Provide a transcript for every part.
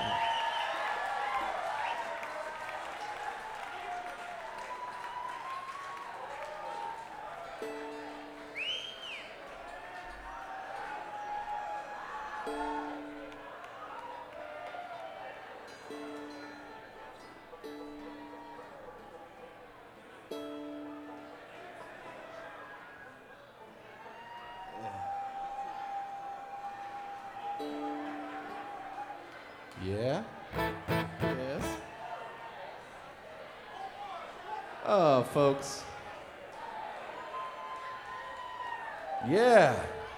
Yeah? Yes? Oh, folks. Yeah.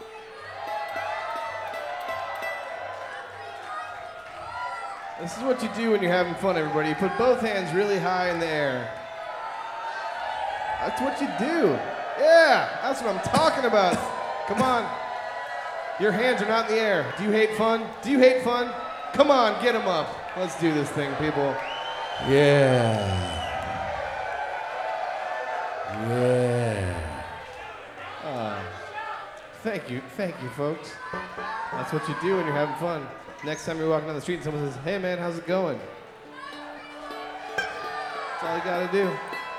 This is what you do when you're having fun, everybody. You put both hands really high in the air. That's what you do. Yeah, that's what I'm talking about. Come on. Your hands are not in the air. Do you hate fun? Do you hate fun? Come on, get them up. Let's do this thing, people. Yeah. Yeah. Thank you, folks. That's what you do when you're having fun. Next time you're walking down the street and someone says, "Hey man, how's it going?" That's all you gotta do.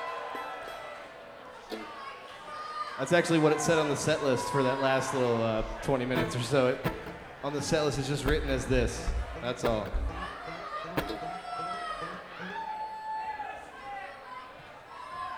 That's actually what it said on the set list for that last little 20 minutes or so. On the set list, it's just written as this. That's all.